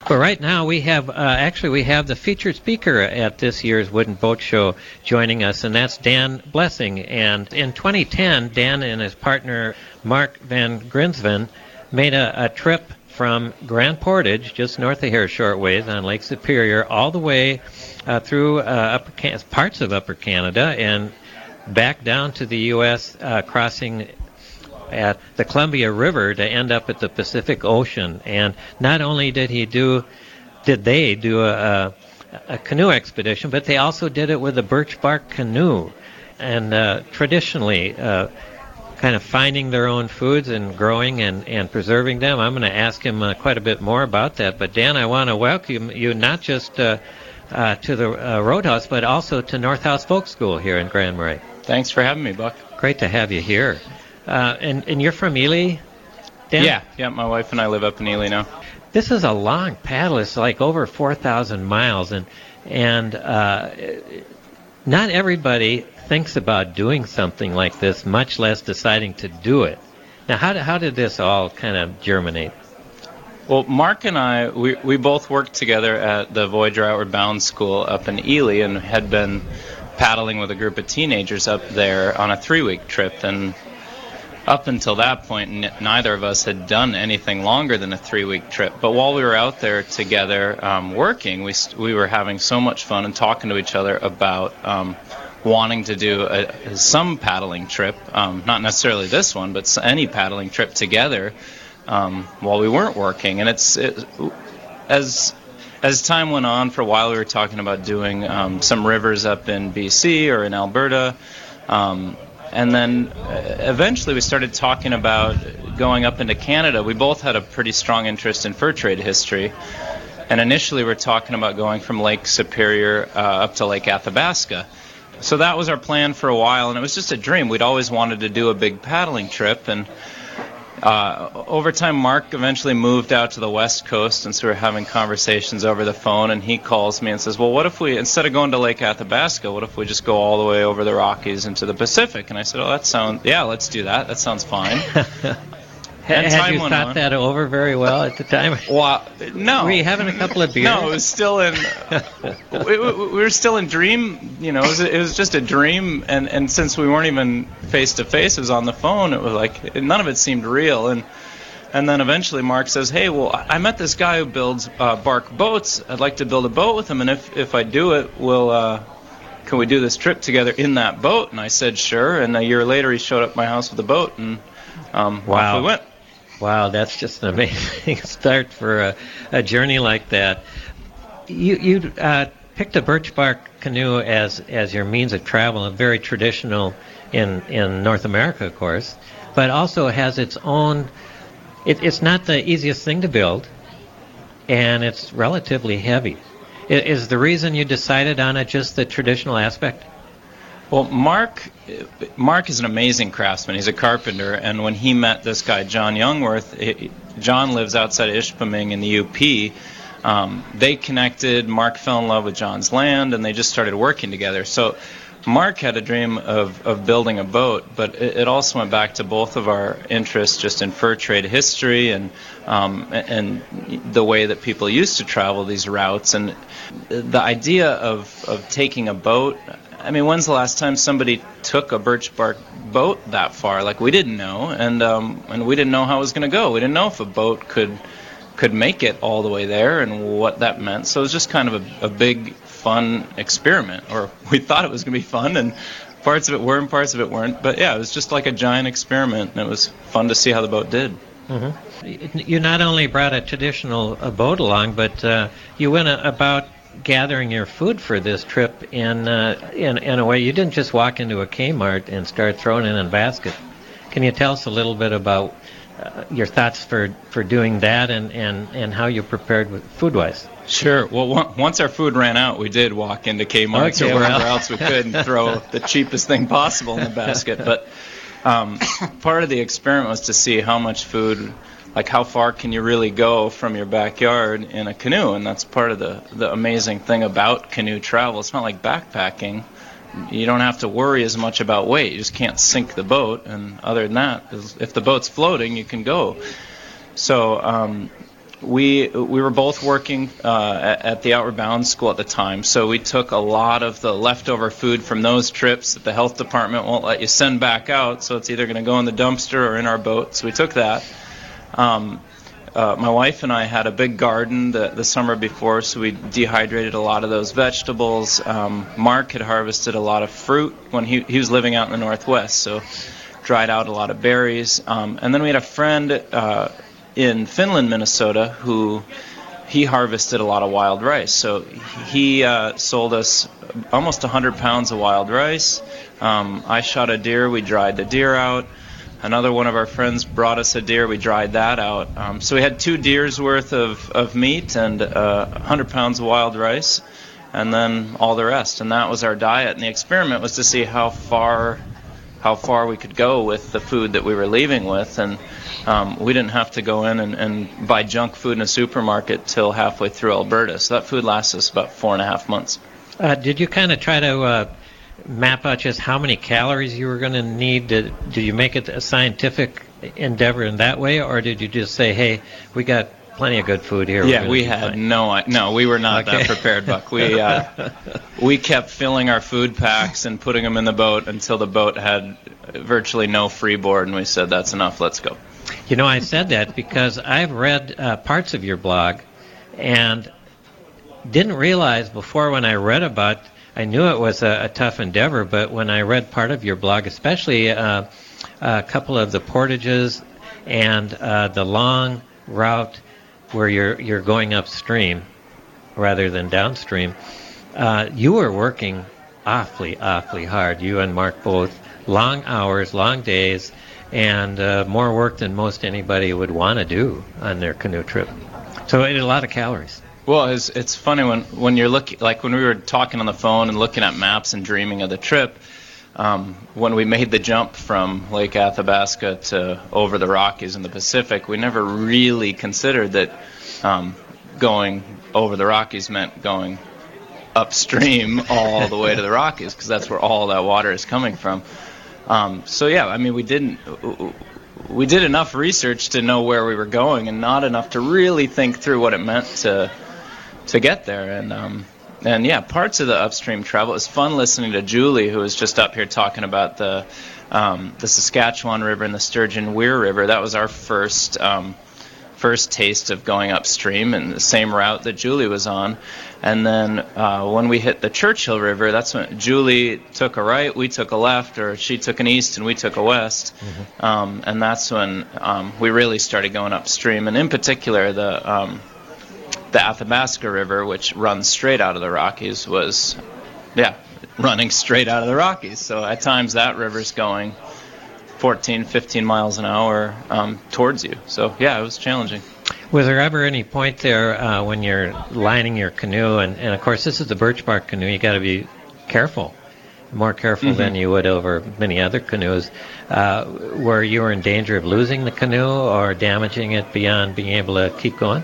Well, right now we have we have the featured speaker at this year's Wooden Boat Show joining us, and that's Dan Blessing. And in 2010, Dan and his partner Mark Van Grinsven made a trip from Grand Portage, just north of here, a short ways on Lake Superior, all the way through parts of Upper Canada and back down to the U.S., crossing at the Columbia River to end up at the Pacific Ocean. And not only did they do a canoe expedition, but they also did it with a birch bark canoe. And traditionally, kind of finding their own foods and growing and preserving them. I'm going to ask him quite a bit more about that. But Dan, I want to welcome you not just to the Roadhouse, but also to North House Folk School here in Grand Marais. Thanks for having me, Buck. Great to have you here. And you're from Ely, Dan? Yeah, my wife and I live up in Ely now. This is a long paddle. It's like over 4,000 miles, and not everybody thinks about doing something like this, much less deciding to do it. Now, how did this all kind of germinate? Well, Mark and I, we both worked together at the Voyager Outward Bound School up in Ely and had been paddling with a group of teenagers up there on a 3-week trip. And up until that point, neither of us had done anything longer than a 3-week trip. But while we were out there together working, we were having so much fun and talking to each other about wanting to do some paddling trip, not necessarily this one, but any paddling trip together while we weren't working. And as time went on, for a while we were talking about doing some rivers up in BC or in Alberta. And then eventually we started talking about going up into Canada. We both had a pretty strong interest in fur trade history. And initially we were talking about going from Lake Superior up to Lake Athabasca. So that was our plan for a while, and it was just a dream. We'd always wanted to do a big paddling trip. And over time, Mark eventually moved out to the West Coast, and so we were having conversations over the phone, and he calls me and says, well, what if we, instead of going to Lake Athabasca, what if we just go all the way over the Rockies into the Pacific? And I said, let's do that. That sounds fine. Had you thought that over very well at the time? Well, no. Were you having a couple of beers? No, it was still in. we were still in dream. It was just a dream, and since we weren't even face to face, it was on the phone. It was like none of it seemed real, and then eventually Mark says, "Hey, well, I met this guy who builds bark boats. I'd like to build a boat with him, and if I do it, can we do this trip together in that boat?" And I said, "Sure." And a year later, he showed up at my house with a boat, and off we went. Wow, that's just an amazing start for a journey like that. You picked a birch bark canoe as your means of travel, and very traditional in North America, of course, but also has its own. It's not the easiest thing to build, and it's relatively heavy. Is the reason you decided on it just the traditional aspect? Well, Mark is an amazing craftsman. He's a carpenter, and when he met this guy, John Youngworth, John lives outside of Ishpeming in the UP. They connected. Mark fell in love with John's land, and they just started working together. So Mark had a dream of building a boat, but it also went back to both of our interests just in fur trade history and the way that people used to travel these routes. And the idea of taking a boat, I mean, when's the last time somebody took a birch bark boat that far? Like, we didn't know, and we didn't know how it was going to go. We didn't know if a boat could make it all the way there and what that meant. So it was just kind of a big, fun experiment, or we thought it was going to be fun, and parts of it were and parts of it weren't. But yeah, it was just like a giant experiment, and it was fun to see how the boat did. Mm-hmm. You not only brought a traditional boat along, but you went about gathering your food for this trip in a way. You didn't just walk into a Kmart and start throwing it in a basket. Can you tell us a little bit about your thoughts for doing that and how you prepared with food-wise? Sure. Well, once our food ran out, we did walk into Kmart or wherever else we could and throw the cheapest thing possible in the basket. But part of the experiment was to see how much food, like how far can you really go from your backyard in a canoe. And that's part of the amazing thing about canoe travel. It's not like backpacking. You don't have to worry as much about weight. You just can't sink the boat. And other than that, if the boat's floating, you can go. So we were both working at the Outward Bound School at the time, so we took a lot of the leftover food from those trips that the health department won't let you send back out, so it's either going to go in the dumpster or in our boat, so we took that. My wife and I had a big garden the summer before, so we dehydrated a lot of those vegetables. Mark had harvested a lot of fruit when he was living out in the Northwest, so dried out a lot of berries. And then we had a friend in Finland, Minnesota, who he harvested a lot of wild rice. So he sold us almost 100 pounds of wild rice. I shot a deer. We dried the deer out. Another one of our friends brought us a deer. We dried that out. So we had 2 deers worth of meat and 100 pounds of wild rice, and then all the rest. And that was our diet. And the experiment was to see how far we could go with the food that we were leaving with. And we didn't have to go in and buy junk food in a supermarket till halfway through Alberta. So that food lasted us about 4.5 months. Did you kind of try to map out just how many calories you were going to need? Did you make it a scientific endeavor in that way, or did you just say, hey, we got plenty of good food here? Yeah, we had no, we were not that prepared, Buck. We kept filling our food packs and putting them in the boat until the boat had virtually no freeboard, and we said, that's enough, let's go. You know, I said that because I've read parts of your blog and didn't realize before when I read about, I knew it was a tough endeavor, but when I read part of your blog, especially a couple of the portages and the long route where you're going upstream rather than downstream, you were working awfully hard, you and Mark both. Long hours, long days, and more work than most anybody would want to do on their canoe trip. So it ate a lot of calories. Well, it's funny when you're looking, like when we were talking on the phone and looking at maps and dreaming of the trip, when we made the jump from Lake Athabasca to over the Rockies in the Pacific, we never really considered that going over the Rockies meant going upstream all the way to the Rockies, because that's where all that water is coming from. So yeah, I mean, we did enough research to know where we were going, and not enough to really think through what it meant to get there. And yeah, parts of the upstream travel. It was fun listening to Julie, who was just up here talking about the Saskatchewan River and the Sturgeon Weir River. That was our first taste of going upstream, and the same route that Julie was on. And then when we hit the Churchill River, that's when Julie took a right, we took a left, or she took an east and we took a west. Mm-hmm. And that's when we really started going upstream. And in particular, the Athabasca River, which runs straight out of the Rockies, was, running straight out of the Rockies. So at times that river's going 14, 15 miles an hour towards you. So yeah, it was challenging. Was there ever any point there when you're lining your canoe, and of course this is the birch bark canoe, you got to be careful, more careful than you would over many other canoes, where you were in danger of losing the canoe or damaging it beyond being able to keep going?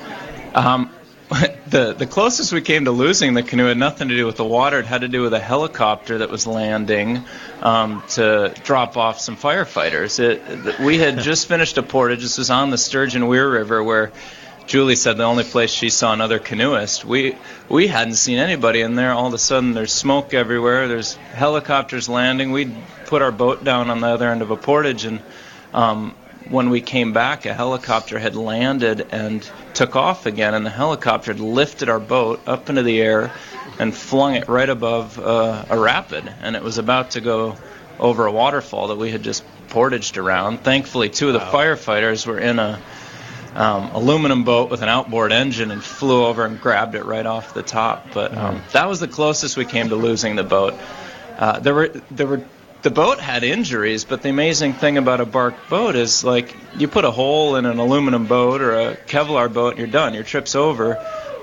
The closest we came to losing the canoe had nothing to do with the water. It had to do with a helicopter that was landing to drop off some firefighters. We had just finished a portage. This was on the Sturgeon Weir River, where Julie said the only place she saw another canoeist. We hadn't seen anybody in there. All of a sudden there's smoke everywhere. There's helicopters landing. We put our boat down on the other end of a portage, and when we came back, a helicopter had landed and took off again, and the helicopter had lifted our boat up into the air and flung it right above a rapid, and it was about to go over a waterfall that we had just portaged around. Thankfully, 2 of the firefighters were in a aluminum boat with an outboard engine and flew over and grabbed it right off the top. But that was the closest we came to losing the boat. The boat had injuries, but the amazing thing about a bark boat is, like, you put a hole in an aluminum boat or a Kevlar boat and you're done. Your trip's over.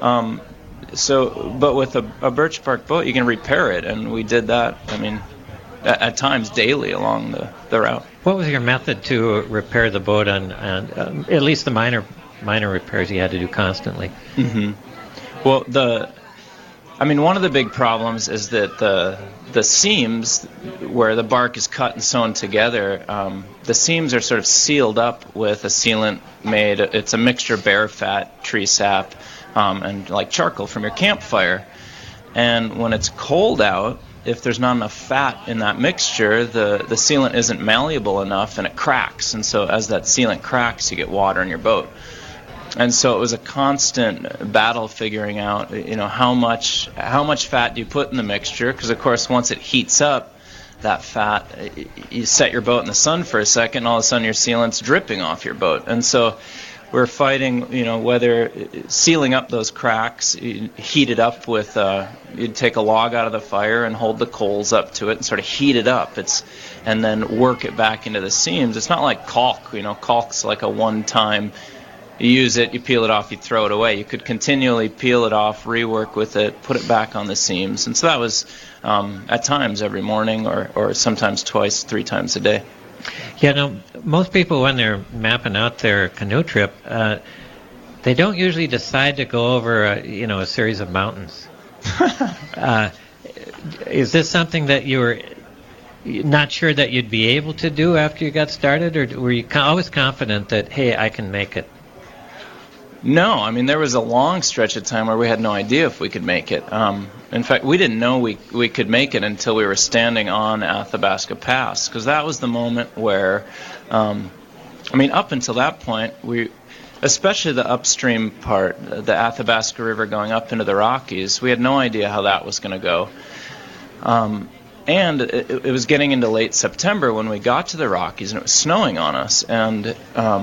But with a birch bark boat, you can repair it, and we did that, I mean, at times daily along the route. What was your method to repair the boat on at least the minor repairs you had to do constantly? Mm-hmm. Well, I mean, one of the big problems is that the seams where the bark is cut and sewn together, the seams are sort of sealed up with a sealant made. It's a mixture of bear fat, tree sap, and like charcoal from your campfire. And when it's cold out, if there's not enough fat in that mixture, the sealant isn't malleable enough and it cracks. And so as that sealant cracks, you get water in your boat. And so it was a constant battle figuring out, how much fat do you put in the mixture? Because, of course, once it heats up, that fat, you set your boat in the sun for a second, and all of a sudden your sealant's dripping off your boat. And so we're fighting, whether sealing up those cracks, you heat it up with, you'd take a log out of the fire and hold the coals up to it and sort of heat it up. And then work it back into the seams. It's not like caulk. Caulk's like a one-time. You use it, you peel it off, you throw it away. You could continually peel it off, rework with it, put it back on the seams. And so that was at times every morning or sometimes twice, 3 times a day. Yeah, most people when they're mapping out their canoe trip, they don't usually decide to go over a series of mountains. Is this something that you were not sure that you'd be able to do after you got started, or were you always confident that, hey, I can make it? No, I mean, there was a long stretch of time where we had no idea if we could make it. In fact, we didn't know we could make it until we were standing on Athabasca Pass, because that was the moment where, up until that point, especially the upstream part, the Athabasca River going up into the Rockies, we had no idea how that was going to go. And it was getting into late September when we got to the Rockies, and it was snowing on us, and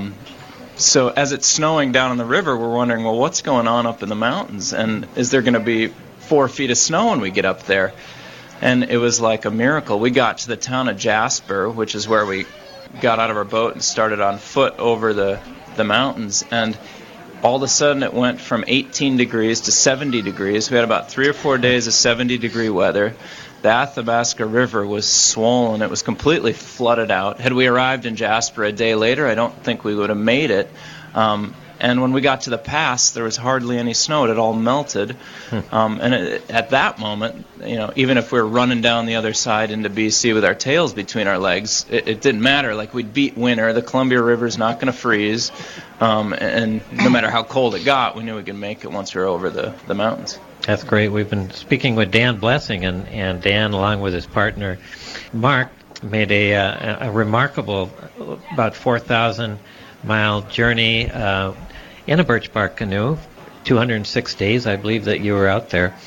so as it's snowing down in the river, we're wondering, well, what's going on up in the mountains? And is there going to be 4 feet of snow when we get up there? And it was like a miracle. We got to the town of Jasper, which is where we got out of our boat and started on foot over the mountains. And all of a sudden it went from 18 degrees to 70 degrees. We had about 3 or 4 days of 70-degree weather. The Athabasca River was swollen. It was completely flooded out. Had we arrived in Jasper a day later, I don't think we would have made it. And when we got to the pass, there was hardly any snow. It had all melted. At that moment, even if we were running down the other side into BC with our tails between our legs, it didn't matter. Like, we'd beat winter. The Columbia River's not going to freeze. And no matter how cold it got, we knew we could make it once we were over the mountains. That's great. We've been speaking with Dan Blessing, and Dan, along with his partner, Mark, made a remarkable about 4,000-mile journey in a birch bark canoe, 206 days, I believe, that you were out there.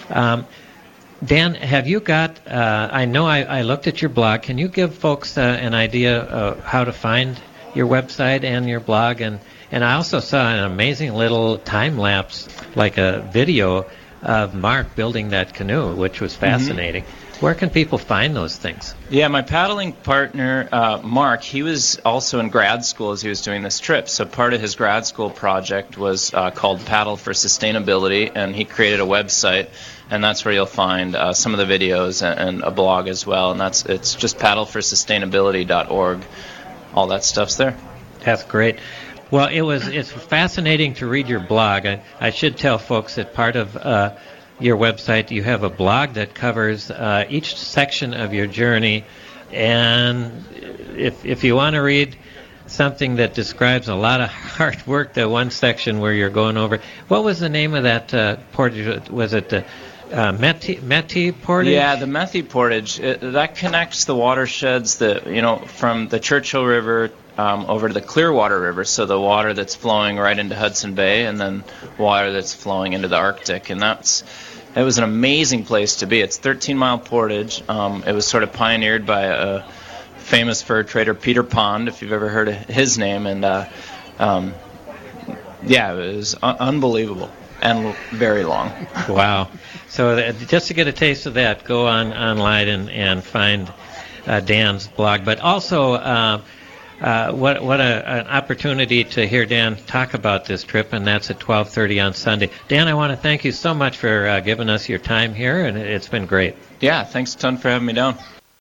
Dan, have you got, I know I looked at your blog. Can you give folks an idea of how to find your website and your blog? And I also saw an amazing little time-lapse, like a video of Mark building that canoe, which was fascinating. Mm-hmm. Where can people find those things? Yeah, my paddling partner, Mark, he was also in grad school as he was doing this trip. So part of his grad school project was called Paddle for Sustainability, and he created a website, and that's where you'll find some of the videos and a blog as well. And it's just paddleforsustainability.org. All that stuff's there. That's great. Well, it's fascinating to read your blog. I should tell folks that part of your website, you have a blog that covers each section of your journey. And if you want to read something that describes a lot of hard work, the one section where you're going over, what was the name of that portage? Was it the Methi Portage? Yeah, the Methi Portage. That connects the watersheds from the Churchill River over to the Clearwater River, so the water that's flowing right into Hudson Bay, and then water that's flowing into the Arctic. And it was an amazing place to be. It's 13-mile portage. It was sort of pioneered by a famous fur trader, Peter Pond, if you've ever heard of his name. And it was unbelievable and very long. Wow. So just to get a taste of that, go online and find Dan's blog. But also, what an opportunity to hear Dan talk about this trip, and that's at 12:30 on Sunday. Dan, I want to thank you so much for giving us your time here, and it's been great. Yeah, thanks a ton for having me down.